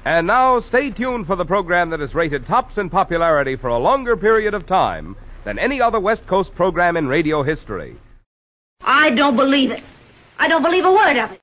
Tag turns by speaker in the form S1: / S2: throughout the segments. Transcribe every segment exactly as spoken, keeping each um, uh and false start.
S1: And now, stay tuned for the program that is rated tops in popularity for a longer period of time than any other West Coast program in radio history.
S2: I don't believe it. I don't believe a word of it.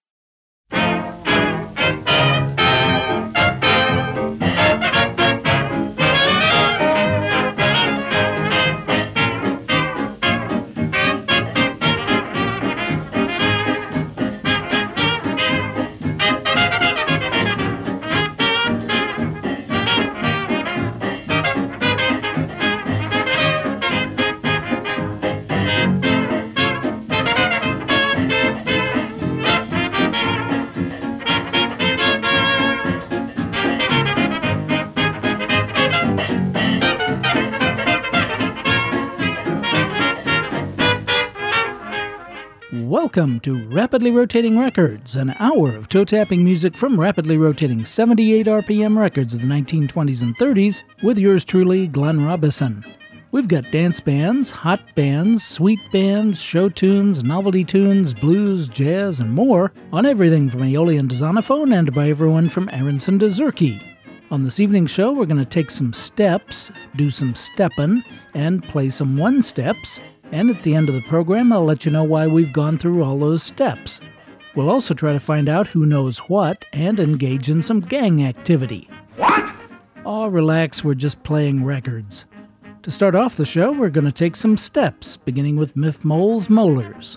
S3: Welcome to Rapidly Rotating Records, an hour of toe-tapping music from rapidly rotating seventy-eight R P M records of the nineteen twenties and thirties, with yours truly, Glenn Robison. We've got dance bands, hot bands, sweet bands, show tunes, novelty tunes, blues, jazz, and more, on everything from Aeolian to Zonophone and by everyone from Aronson to Zurke. On this evening's show, we're going to take some steps, do some steppin', and play some one-steps. And at the end of the program, I'll let you know why we've gone through all those steps. We'll also try to find out who knows what and engage in some gang activity.
S1: What?
S3: Oh, relax, we're just playing records. To start off the show, we're going to take some steps, beginning with Miff Mole's Molars.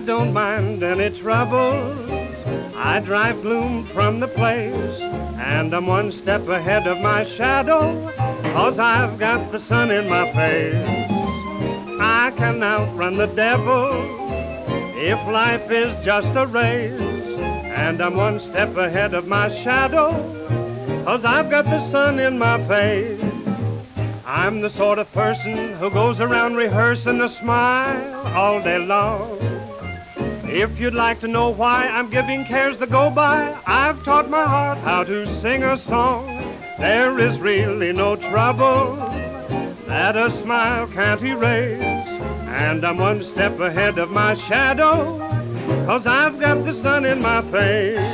S4: don't mind any trouble. I drive gloom from the place, and I'm one step ahead of my shadow, 'cause I've got the sun in my face. I can outrun the devil if life is just a race, and I'm one step ahead of my shadow, 'cause I've got the sun in my face. I'm the sort of person who goes around rehearsing a smile all day long. If you'd like to know why I'm giving cares the go by, I've taught my heart how to sing a song. There is really no trouble that a smile can't erase, and I'm one step ahead of my shadow, 'cause I've got the sun in my face.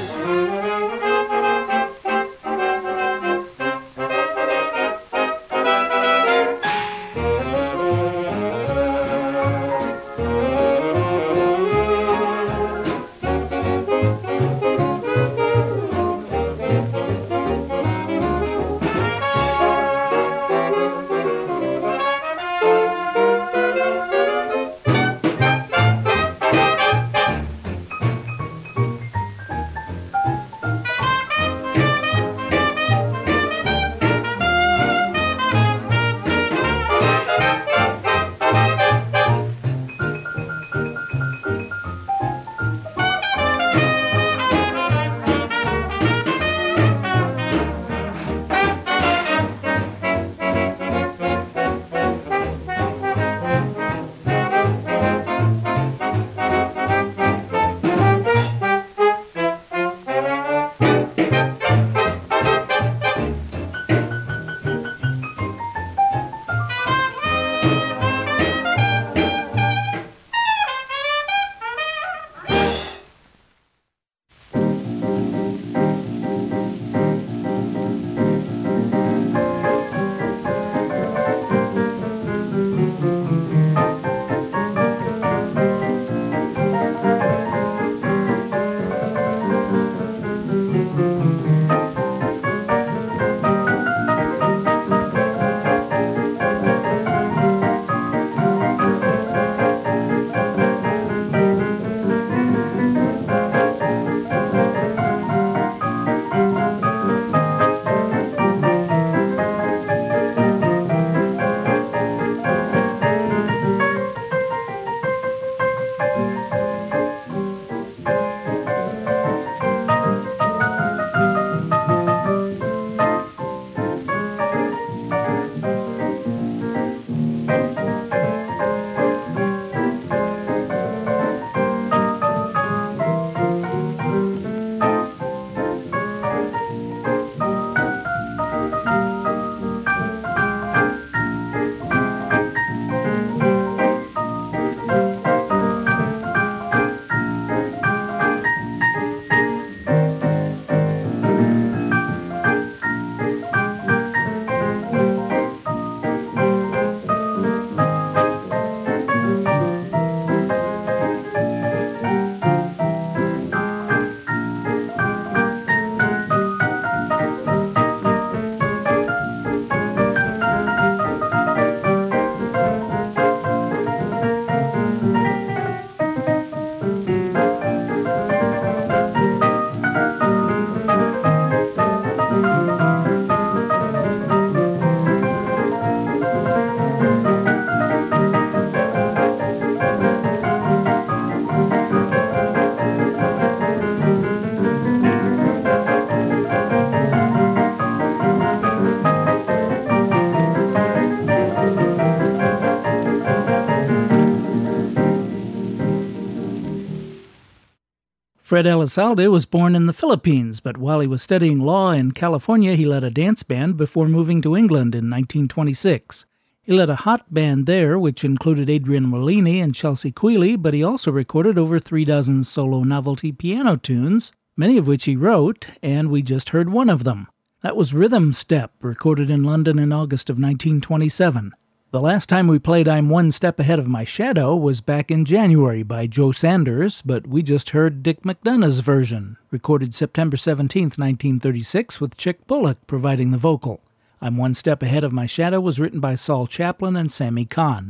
S3: Fred Elizalde was born in the Philippines, but while he was studying law in California, he led a dance band before moving to England in nineteen twenty-six. He led a hot band there, which included Adrian Molini and Chelsea Quealy, but he also recorded over three dozen solo novelty piano tunes, many of which he wrote, and we just heard one of them. That was Rhythm Step, recorded in London in August of nineteen twenty-seven. The last time we played I'm One Step Ahead of My Shadow was back in January by Joe Sanders, but we just heard Dick McDonough's version, recorded September seventeenth, nineteen thirty-six, with Chick Bullock providing the vocal. I'm One Step Ahead of My Shadow was written by Saul Chaplin and Sammy Kahn.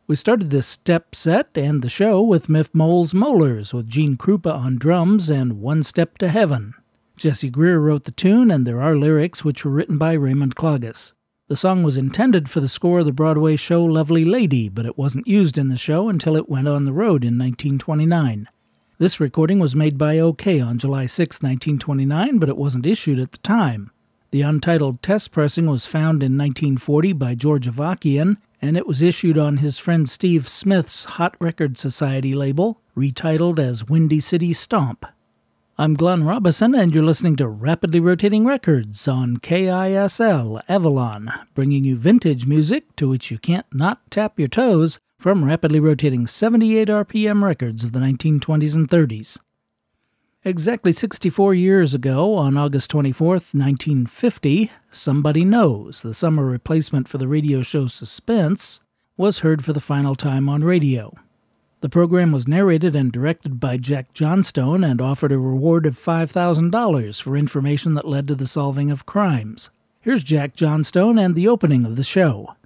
S3: We started this step set and the show with Miff Mole's Molars with Gene Krupa on drums and One Step to Heaven. Jesse Greer wrote the tune, and there are lyrics which were written by Raymond Klages. The song was intended for the score of the Broadway show Lovely Lady, but it wasn't used in the show until it went on the road in nineteen twenty-nine. This recording was made by OK on July sixth, nineteen twenty-nine, but it wasn't issued at the time. The untitled test pressing was found in nineteen forty by George Avakian, and it was issued on his friend Steve Smith's Hot Record Society label, retitled as Windy City Stomp. I'm Glenn Robison, and you're listening to Rapidly Rotating Records on K I S L Avalon, bringing you vintage music to which you can't not tap your toes from rapidly rotating seventy-eight R P M records of the nineteen twenties and thirties. Exactly sixty-four years ago, on August twenty-fourth, nineteen fifty, Somebody Knows, the summer replacement for the radio show Suspense, was heard for the final time on radio. The program was narrated and directed by Jack Johnstone and offered a reward of five thousand dollars for information that led to the solving of crimes. Here's Jack Johnstone and the opening of the show.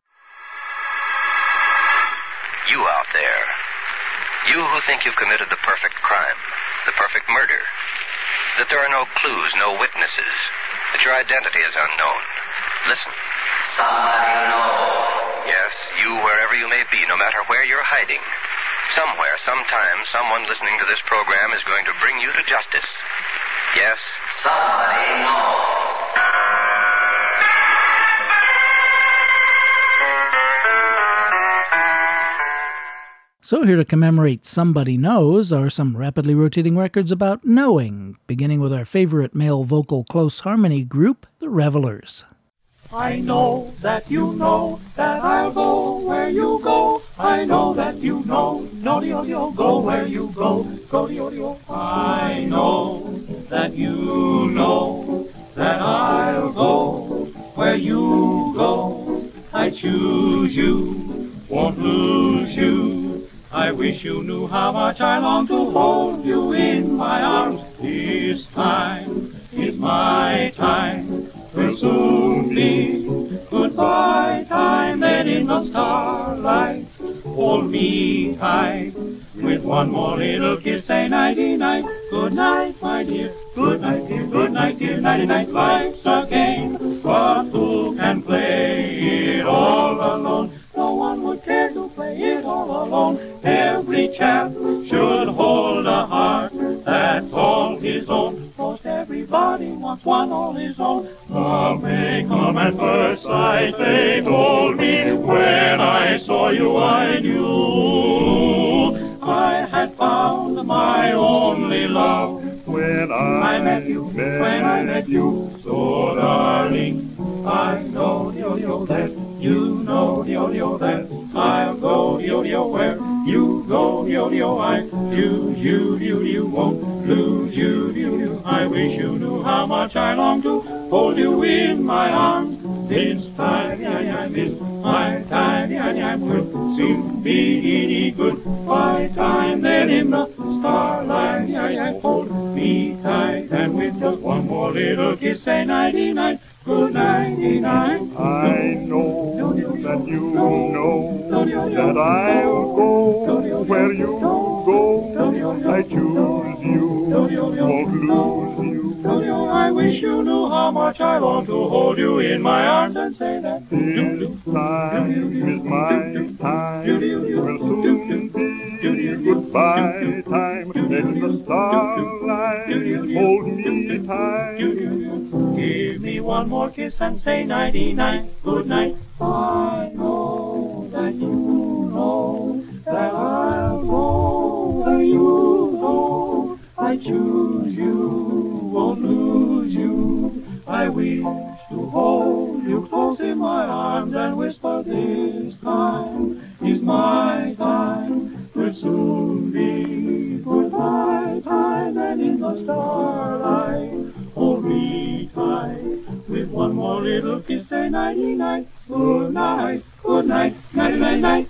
S5: You out there, you who think you've committed the perfect crime, the perfect murder, that there are no clues, no witnesses, that your identity is unknown. Listen. Somebody knows. Yes, you, wherever you may be, no matter where you're hiding. Somewhere, sometime, someone listening to this program is going to bring you to justice. Yes? Somebody knows.
S3: So here to commemorate Somebody Knows are some rapidly rotating records about knowing, beginning with our favorite male vocal close harmony group, the Revelers.
S6: I know that you know that I'll go where you go. I know that you know, no dio dio, go where you go, go dio dio. I know that you know that I'll go where you go. I choose you, won't lose you. I wish you knew how much I long to hold you in my arms. This time is my time. Will soon be goodbye time, then in the starlight hold me tight. With one more little kiss, say nighty-night. Good night, my dear. Good night, dear. Good night, dear. Nighty-night. Life's a game, but who can play it all alone? No one would care to play it all alone. Every chap should hold a heart that's all his own. Most everybody wants one all his own. Love may come at first sight, they told me. When I saw you I knew I had found my only love. When I, I met you, met when I met you, so darling, I know, yo-yo, that you know, yo-yo, that I'll go, yo-yo, where you go, yo-yo, I choose you, you, you won't lose you, you, you. I wish you knew how much I long to hold you in my arms. This time, yeah, yeah, this my time, yeah, yeah, will soon be good. My time, then in the starlight, yeah, yeah, hold me tight, and with just one more little kiss, say nighty-night. Good nighty-night.
S7: I know that you know that I'll go where you go. I choose you, won't lose you.
S6: I wish you knew how much I long to hold you in my arms and say that.
S7: This time is my time. Will soon be goodbye time. In the starlight, hold me tight.
S6: Give me one more kiss and say nighty-night, good night. I know that you know that I'll go where you go. I choose you, won't lose you. I wish to hold you close in my arms and whisper this time is my time. Will soon be goodbye time, and in the starlight hold me tight. With one more little kiss, say nighty-night. Good night, good night, nighty-night, night.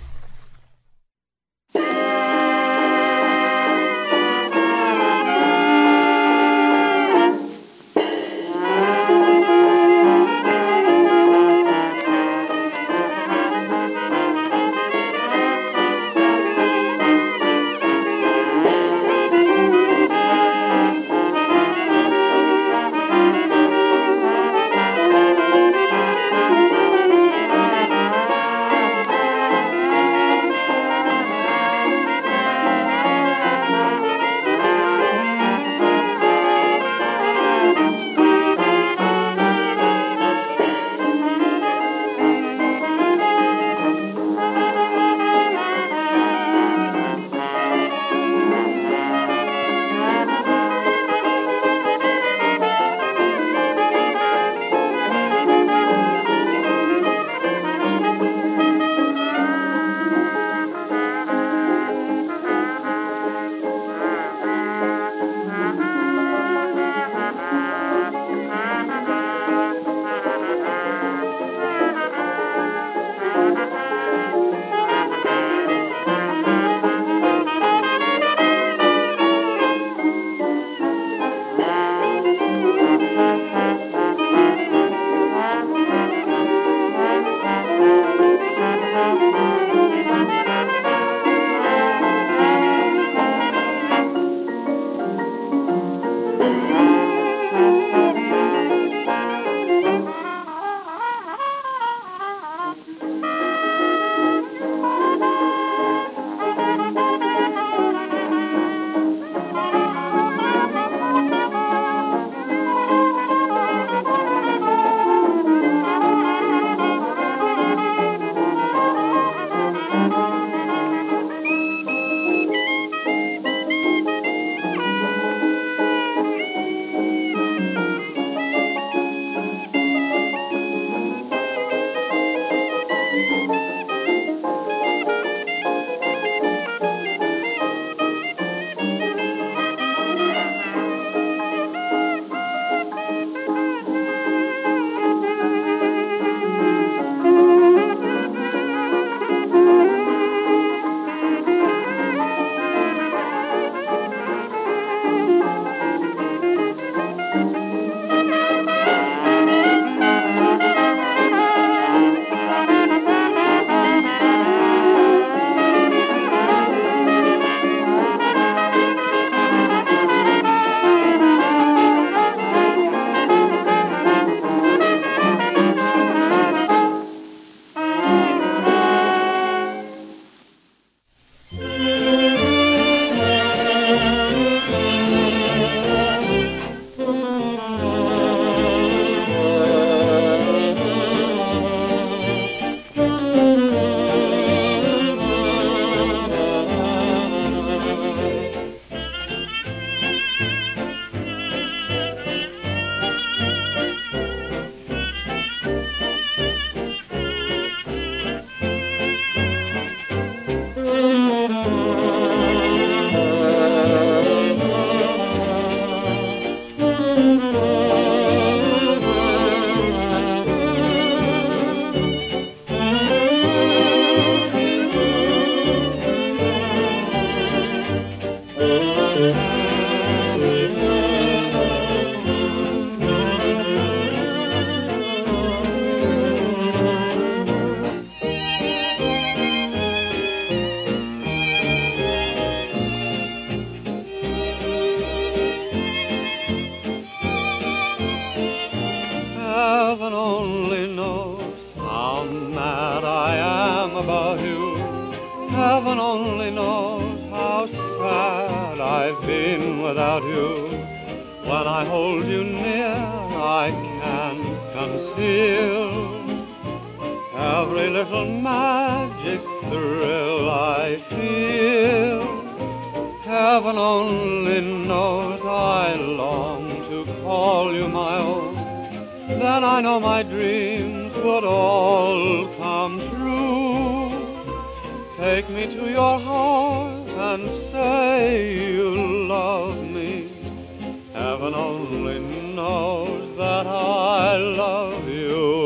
S4: Heaven only knows how sad I've been without you. When I hold you near, I can't conceal every little magic thrill I feel. Heaven only knows I long to call you my own. Then I know my dreams would all come true. Take me to your heart and say you love me. Heaven only knows that I love you.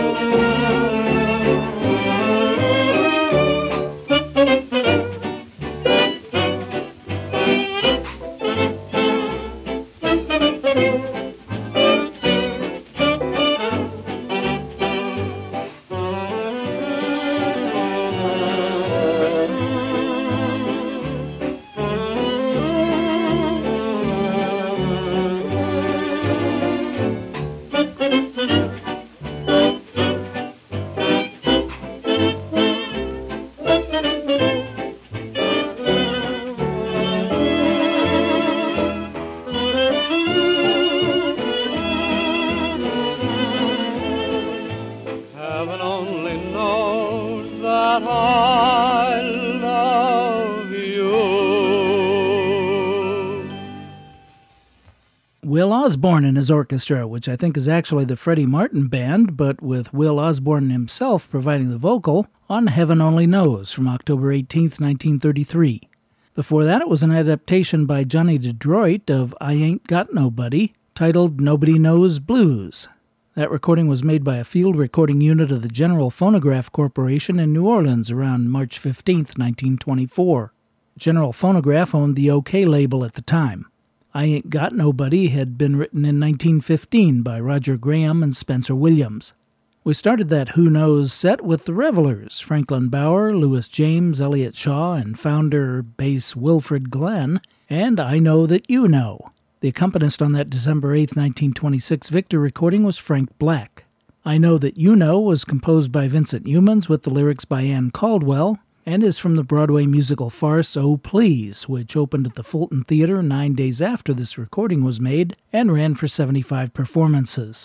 S3: Will Osborne and his orchestra, which I think is actually the Freddie Martin Band, but with Will Osborne himself providing the vocal, on Heaven Only Knows from October eighteenth, nineteen thirty-three. Before that, it was an adaptation by Johnny DeDroit of I Ain't Got Nobody, titled Nobody Knows Blues. That recording was made by a field recording unit of the General Phonograph Corporation in New Orleans around March fifteenth, nineteen twenty-four. General Phonograph owned the OK label at the time. I Ain't Got Nobody had been written in nineteen fifteen by Roger Graham and Spencer Williams. We started that Who Knows set with the Revelers, Franklin Bauer, Louis James, Elliott Shaw, and founder bass Wilfred Glenn, and I Know That You Know. The accompanist on that December eighth, nineteen twenty-six Victor recording was Frank Black. I Know That You Know was composed by Vincent Youmans with the lyrics by Ann Caldwell, and is from the Broadway musical farce Oh Please, which opened at the Fulton Theater nine days after this recording was made and ran for seventy-five performances.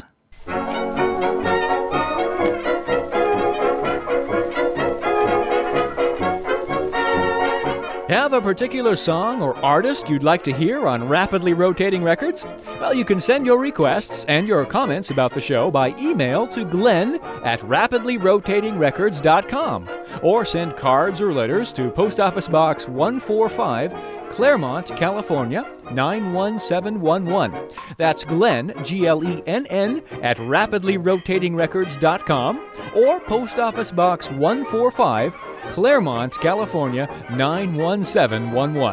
S8: Have a particular song or artist you'd like to hear on Rapidly Rotating Records? Well, you can send your requests and your comments about the show by email to Glenn at rapidly rotating records dot com, or send cards or letters to Post Office Box one forty-five, Claremont, California, nine one seven one one. That's Glenn, G L E N N, at rapidly rotating records dot com, or Post Office Box one forty-five, Claremont, California, nine one seven one one.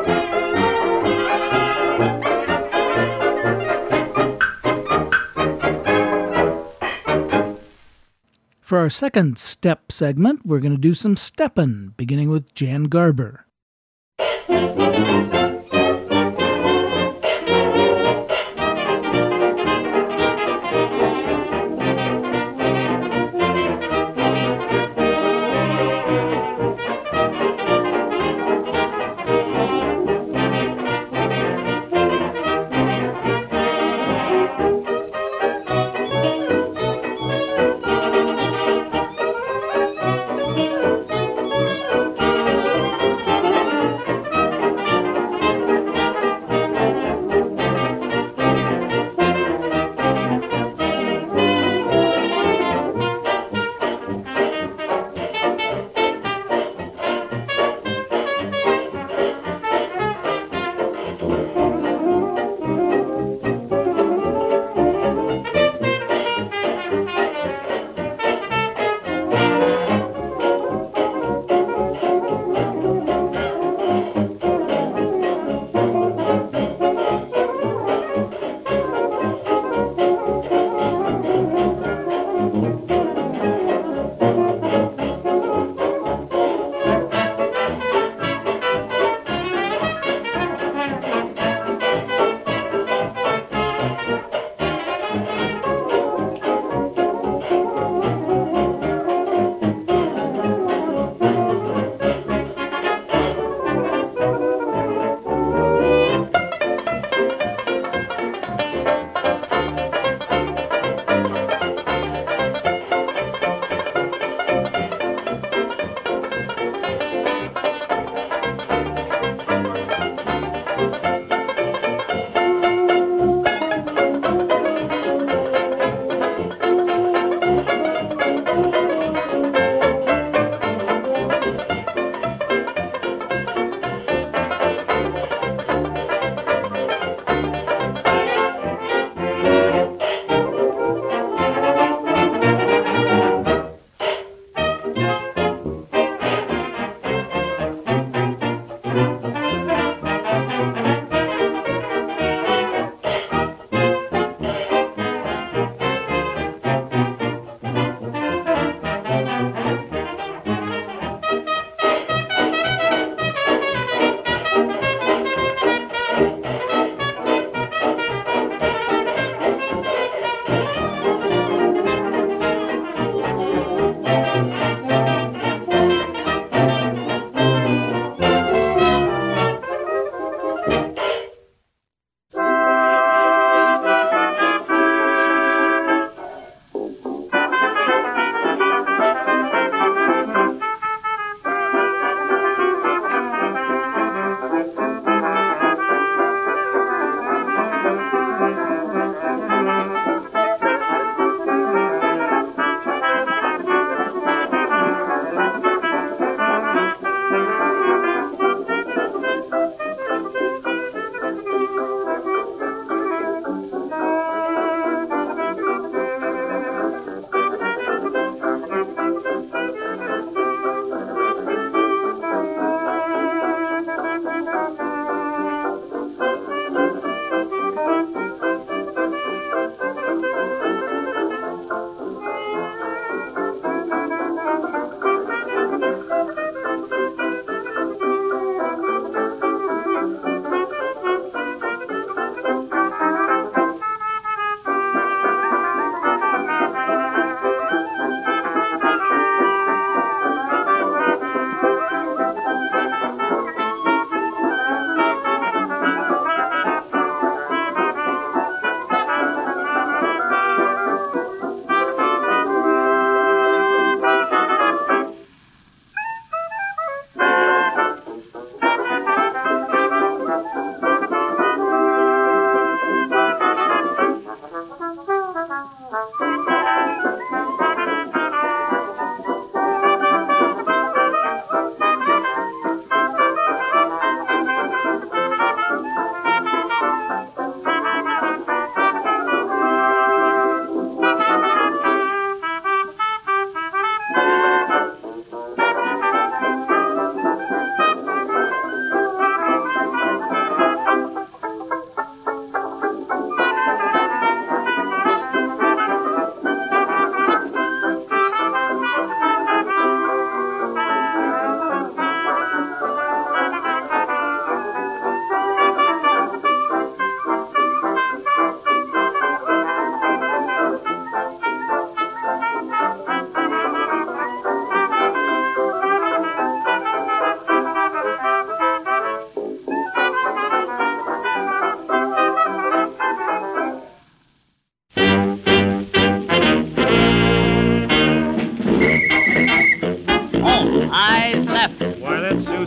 S3: For our second step segment, we're going to do some steppin', beginning with Jan Garber.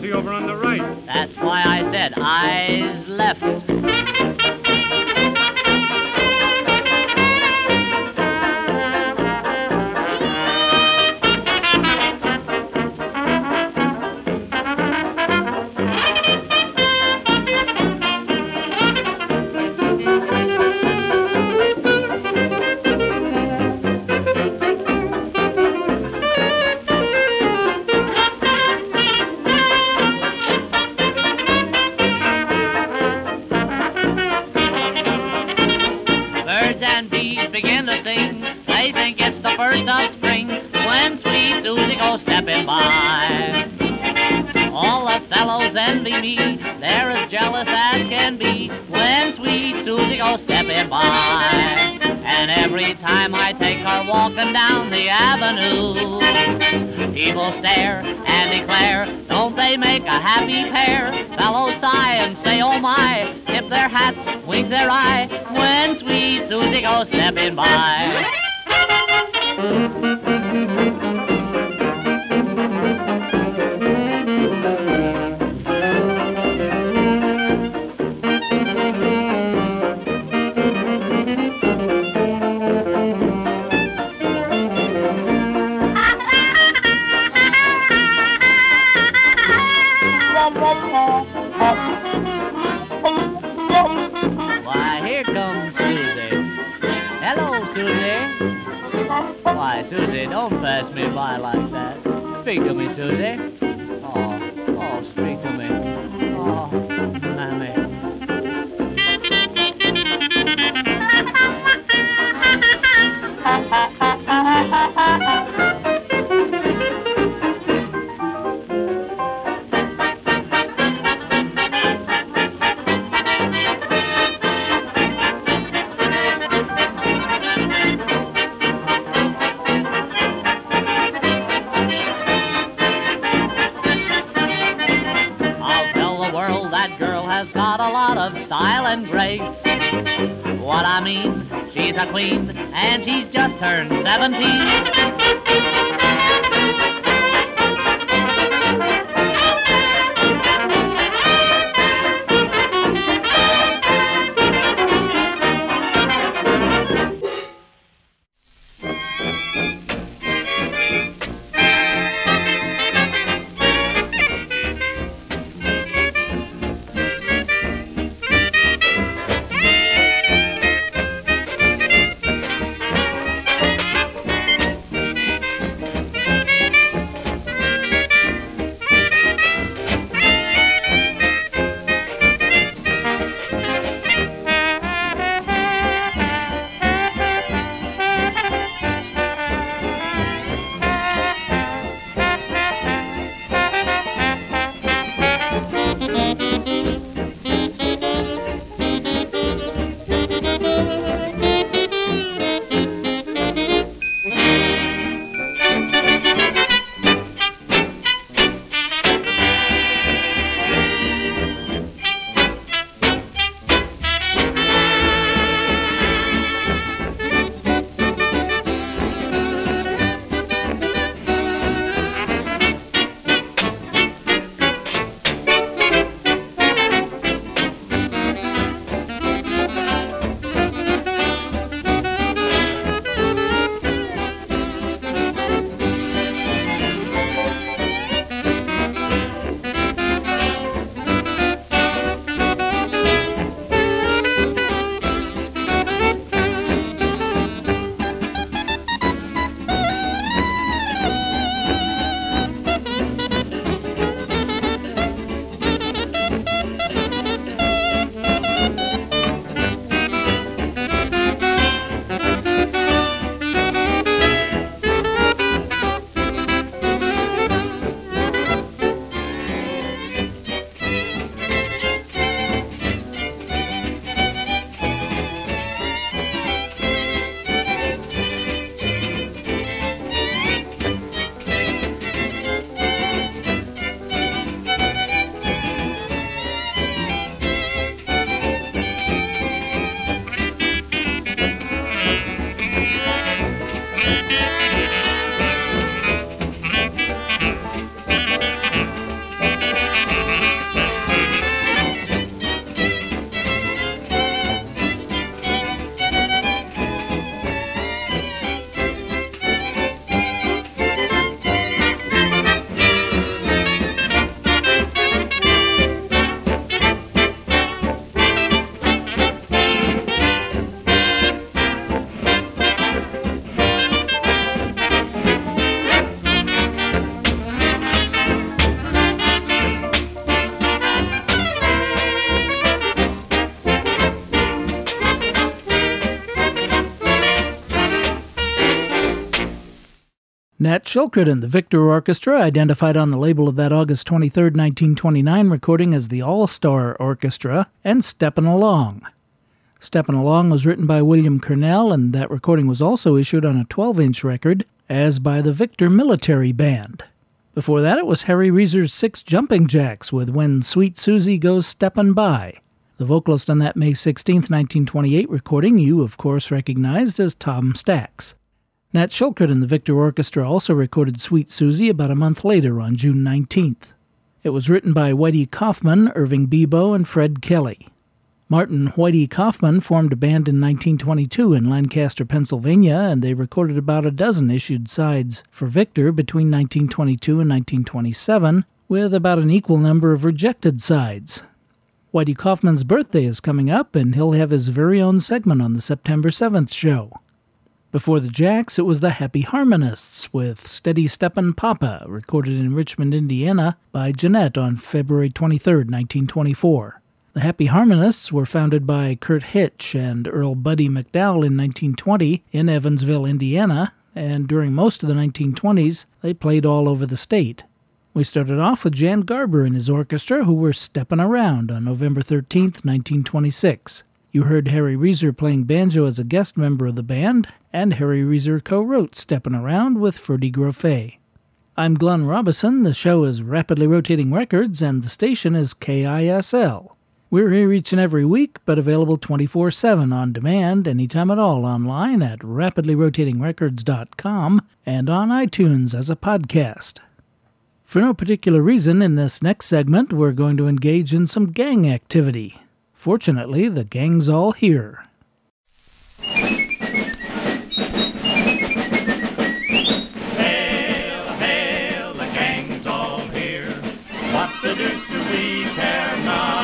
S4: Susie over on the right.
S9: That's why I said eyes left. Begin to sing, they think it's the first of spring when sweet Susie goes stepping by. All the fellows envy me, they're as jealous as can be when sweet Susie goes stepping by. And every time I take her walking down the avenue, people stare and declare, don't they make a happy pair? Fellows sigh and say, oh my, tip their hats, wink their eye, when sweet Susie goes stepping by. Why, here comes Susie. Hello, Susie. Why, Susie, don't pass me by like that. Speak to me, Susie. Oh, oh, speak to me. Oh, mammy. Style and grace. What I mean, she's a queen, and she's just turned seventeen.
S3: Nat Shilkret and the Victor Orchestra, identified on the label of that August twenty-third, nineteen twenty-nine recording as the All-Star Orchestra, and Steppin' Along. Steppin' Along was written by William Cornell, and that recording was also issued on a twelve-inch record, as by the Victor Military Band. Before that, it was Harry Reser's Six Jumping Jacks with When Sweet Susie Goes Steppin' By. The vocalist on that May sixteenth, nineteen twenty-eight recording you, of course, recognized as Tom Stax. Nat Shilkret and the Victor Orchestra also recorded Sweet Susie about a month later on June nineteenth. It was written by Whitey Kaufman, Irving Bebo, and Fred Kelly. Martin Whitey Kaufman formed a band in nineteen twenty-two in Lancaster, Pennsylvania, and they recorded about a dozen issued sides for Victor between nineteen twenty-two and nineteen twenty-seven, with about an equal number of rejected sides. Whitey Kaufman's birthday is coming up, and he'll have his very own segment on the September seventh show. Before the Jacks, it was the Happy Harmonists with Steady Steppin' Papa, recorded in Richmond, Indiana, by Jeanette on February twenty-third, nineteen twenty-four. The Happy Harmonists were founded by Kurt Hitch and Earl Buddy McDowell in nineteen twenty in Evansville, Indiana, and during most of the nineteen twenties, they played all over the state. We started off with Jan Garber and his orchestra, who were steppin' around on November thirteenth, nineteen twenty-six. You heard Harry Reser playing banjo as a guest member of the band, and Harry Reser co-wrote Steppin' Around with Ferdy Groffet. I'm Glenn Robison, the show is Rapidly Rotating Records, and the station is K I S L. We're here each and every week, but available twenty-four seven on demand, anytime at all online at rapidly rotating records dot com and on iTunes as a podcast. For no particular reason, in this next segment, we're going to engage in some gang activity. Fortunately, the gang's all here.
S4: Hail, hail, the gang's all here. What the deuce do we care now?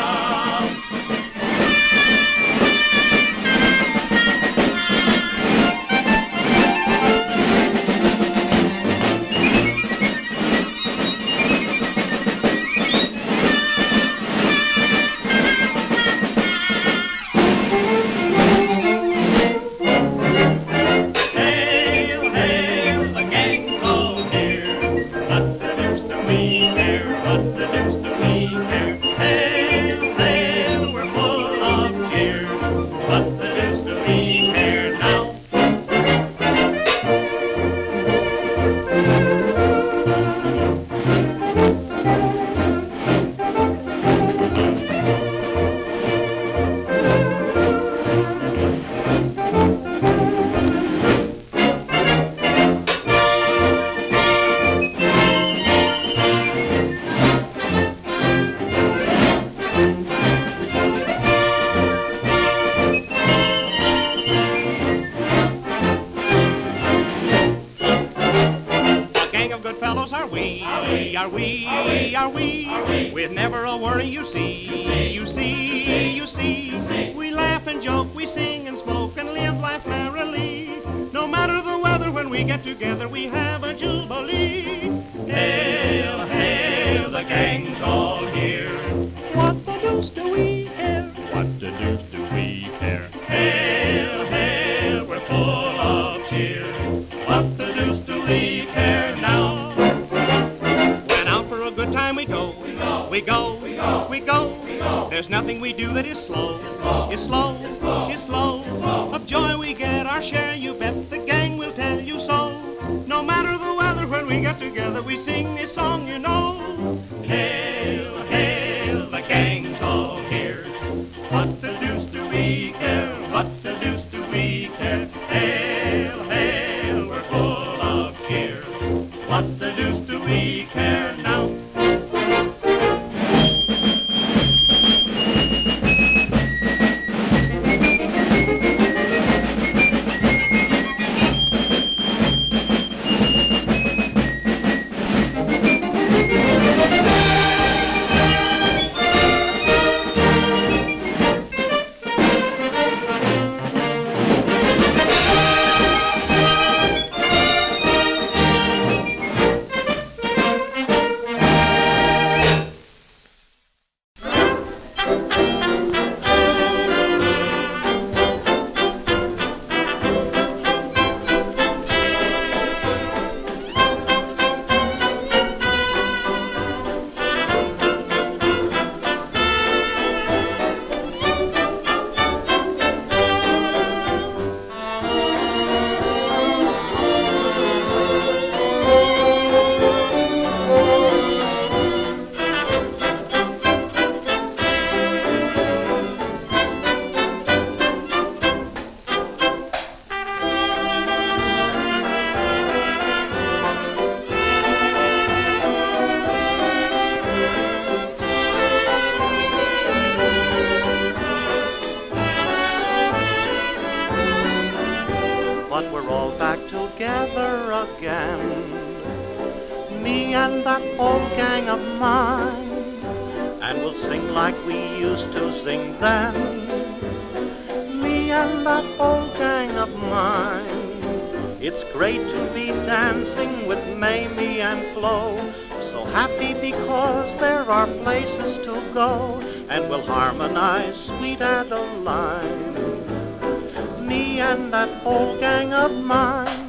S4: together again. Me and that old gang of mine, and we'll sing like we used to sing then. Me and that old gang of mine, it's great to be dancing with Mamie and Flo. So happy because there are places to go, and we'll harmonize sweet Adeline. Me and that old gang of mine.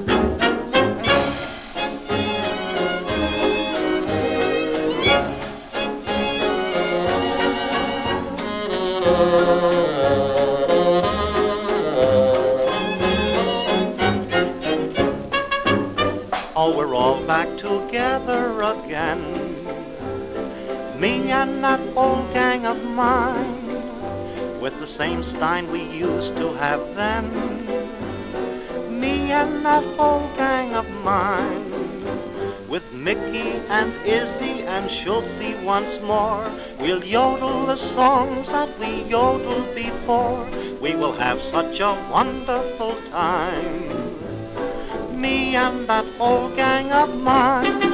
S4: Oh, we're all back together again. Me and that old gang of mine, with the same Stein we used to have then. Me and that old gang of mine, with Mickey and Izzy and Schultzy once more. We'll yodel the songs that we yodeled before. We will have such a wonderful time. Me and that old gang of mine.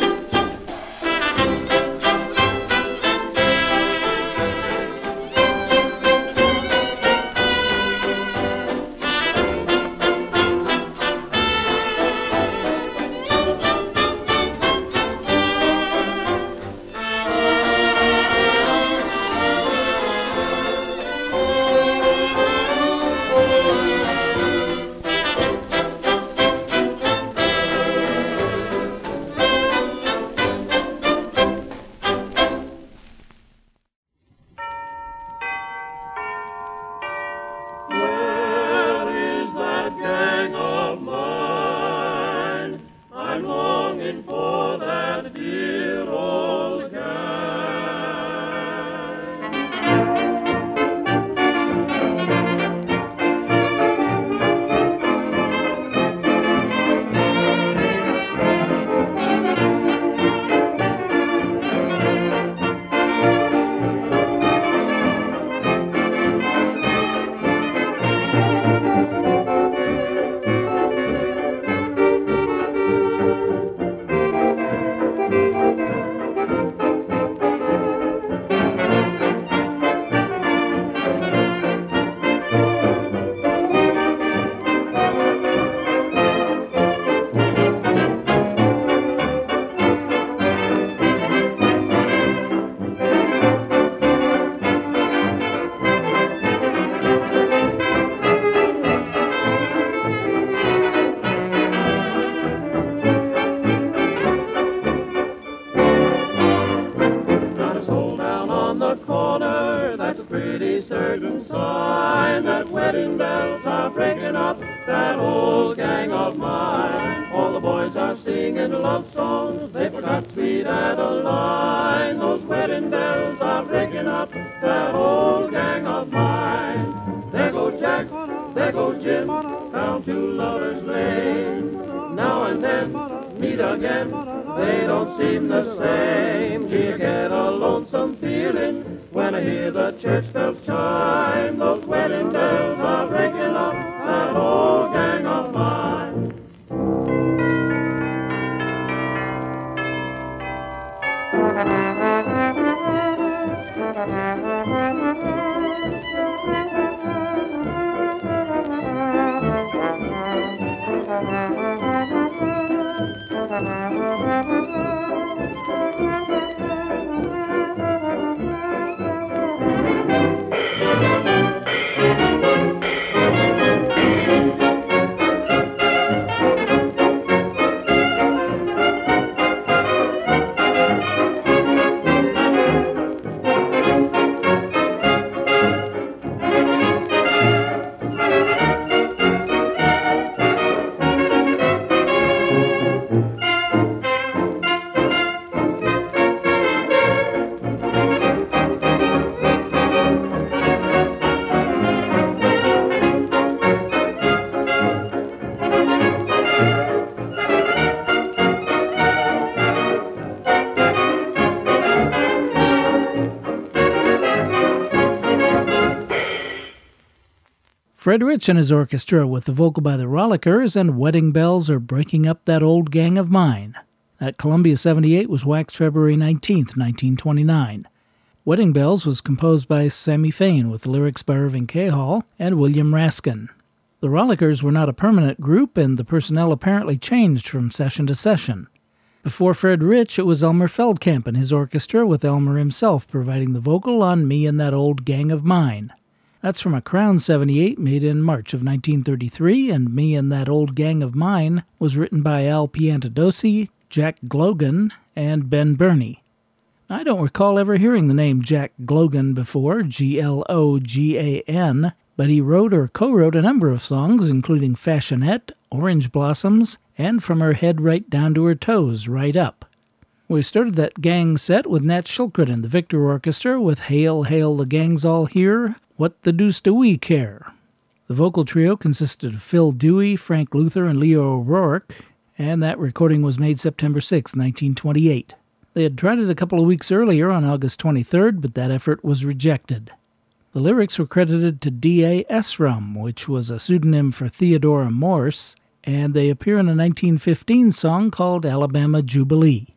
S3: Fred Rich and his orchestra with the vocal by the Rollickers and Wedding Bells Are Breaking Up That Old Gang of Mine. That Columbia seventy-eight was waxed February nineteenth, nineteen twenty-nine. Wedding Bells was composed by Sammy Fain with lyrics by Irving K. Hall and William Raskin. The Rollickers were not a permanent group, and the personnel apparently changed from session to session. Before Fred Rich, it was Elmer Feldkamp and his orchestra, with Elmer himself providing the vocal on Me and That Old Gang of Mine. That's from a Crown seventy-eight made in March of nineteen thirty-three, and Me and That Old Gang of Mine was written by Al Piantadosi, Jack Glogan, and Ben Burney. I don't recall ever hearing the name Jack Glogan before, G L O G A N, but he wrote or co-wrote a number of songs, including Fashionette, Orange Blossoms, and From Her Head Right Down to Her Toes, Right Up. We started that gang set with Nat Shilkret and the Victor Orchestra with Hail, Hail, the Gang's All Here, What the Deuce Do We Care? The vocal trio consisted of Phil Dewey, Frank Luther, and Leo O'Rourke, and that recording was made September sixth, nineteen twenty-eight. They had tried it a couple of weeks earlier on August twenty-third, but that effort was rejected. The lyrics were credited to D A Esrum, which was a pseudonym for Theodora Morse, and they appear in a nineteen fifteen song called Alabama Jubilee.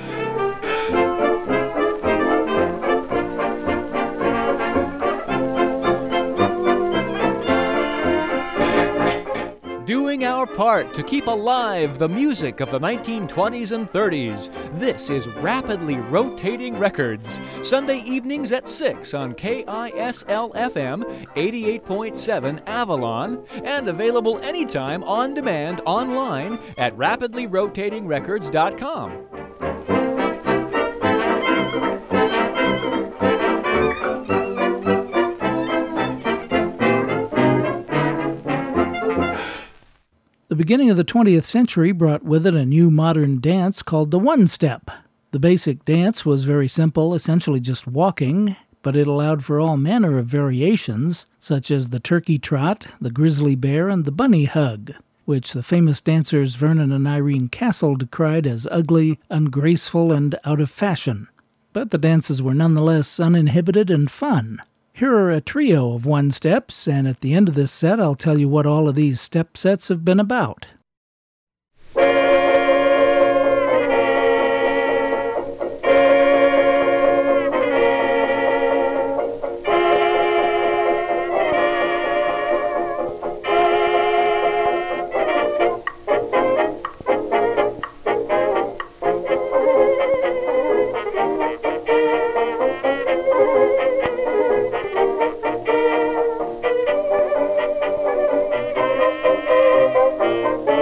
S8: Doing our part to keep alive the music of the nineteen twenties and thirties. This is Rapidly Rotating Records, Sunday evenings at six on K I S L F M eighty-eight point seven Avalon, and available anytime on demand online at rapidly rotating records dot com.
S3: The beginning of the twentieth century brought with it a new modern dance called the one-step. The basic dance was very simple, essentially just walking, but it allowed for all manner of variations, such as the turkey trot, the grizzly bear, and the bunny hug, which the famous dancers Vernon and Irene Castle decried as ugly, ungraceful, and out of fashion. But the dances were nonetheless uninhibited and fun. Here are a trio of one-steps, and at the end of this set I'll tell you what all of these step sets have been about.
S7: Thank you.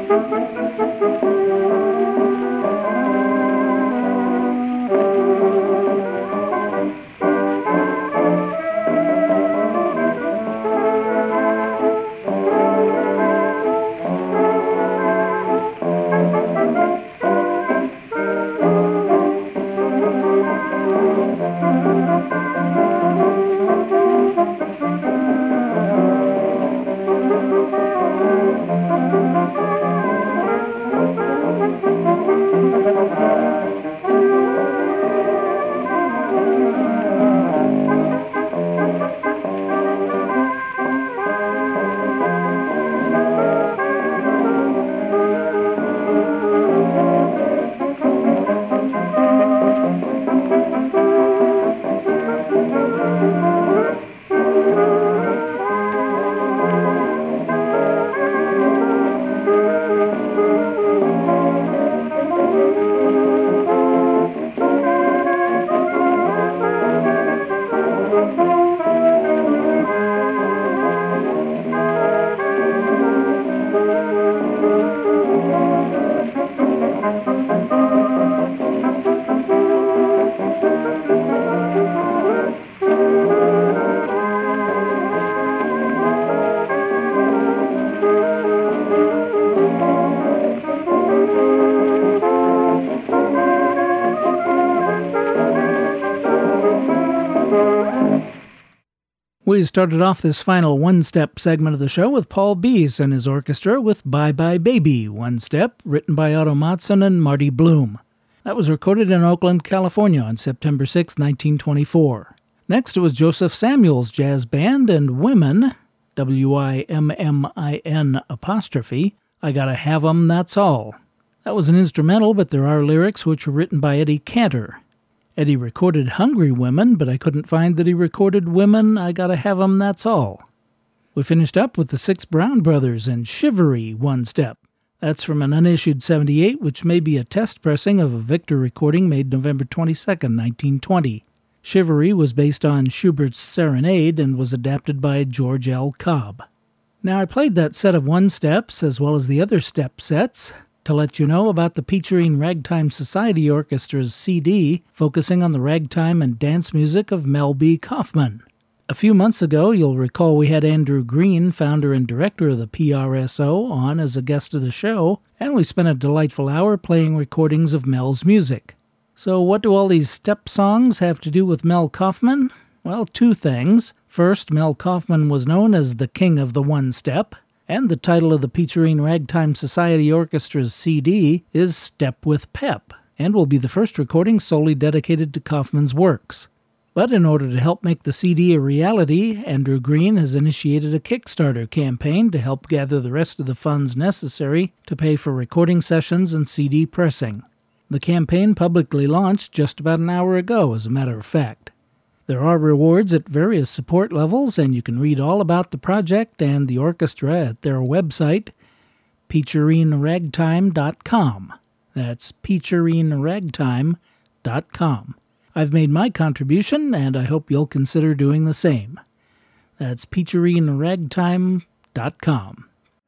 S3: We started off this final one-step segment of the show with Paul Bees and his orchestra with Bye Bye Baby, One Step, written by Otto Matson and Marty Bloom. That was recorded in Oakland, California on September sixth, nineteen twenty-four. Next it was Joseph Samuel's jazz band and Women, W I M M I N apostrophe, I Gotta Have 'Em, That's All. That was an instrumental, but there are lyrics which were written by Eddie Cantor. Eddie recorded Hungry Women, but I couldn't find that he recorded Women, I Gotta Have 'Em, That's All. We finished up with the Six Brown Brothers and Shivery, One Step. That's from an unissued seventy-eight, which may be a test pressing of a Victor recording made November twenty-second, nineteen twenty. Shivery was based on Schubert's Serenade and was adapted by George L. Cobb. Now, I played that set of one-steps as well as the other step sets to let you know about the Peacherine Ragtime Society Orchestra's C D focusing on the ragtime and dance music of Mel B. Kaufman. A few months ago, you'll recall we had Andrew Green, founder and director of the P R S O, on as a guest of the show, and we spent a delightful hour playing recordings of Mel's music. So what do all these step songs have to do with Mel Kaufman? Well, two things. First, Mel Kaufman was known as the king of the one-step, and the title of the Peacherine Ragtime Society Orchestra's C D is Step with Pep, and will be the first recording solely dedicated to Kaufman's works. But in order to help make the C D a reality, Andrew Green has initiated a Kickstarter campaign to help gather the rest of the funds necessary to pay for recording sessions and C D pressing. The campaign publicly launched just about an hour ago, as a matter of fact. There are rewards at various support levels, and you can read all about the project and the orchestra at their website, peacherine ragtime dot com. That's peacherine ragtime dot com. I've made my contribution, and I hope you'll consider doing the same. That's peacherine ragtime dot com.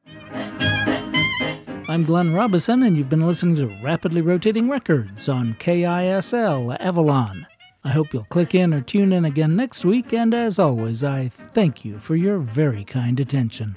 S3: I'm Glenn Robison, and you've been listening to Rapidly Rotating Records on K I S L Avalon. I hope you'll click in or tune in again next week, and as always, I thank you for your very kind attention.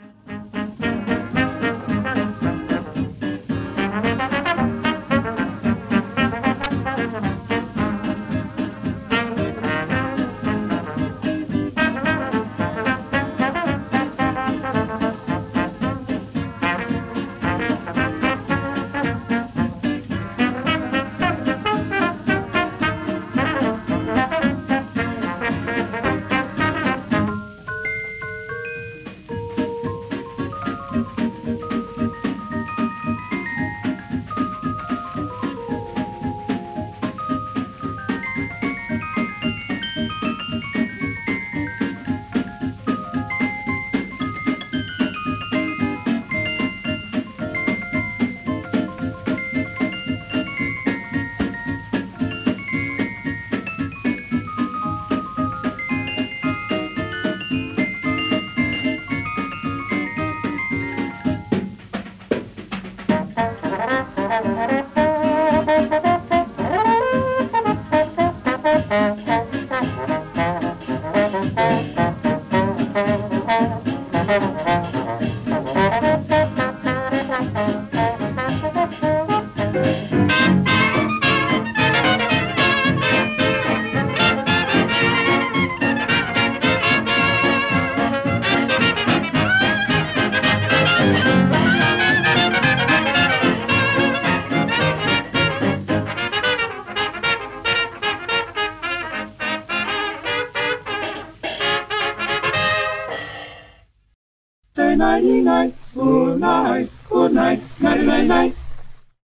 S6: nighty night, good night, good night, nighty night night.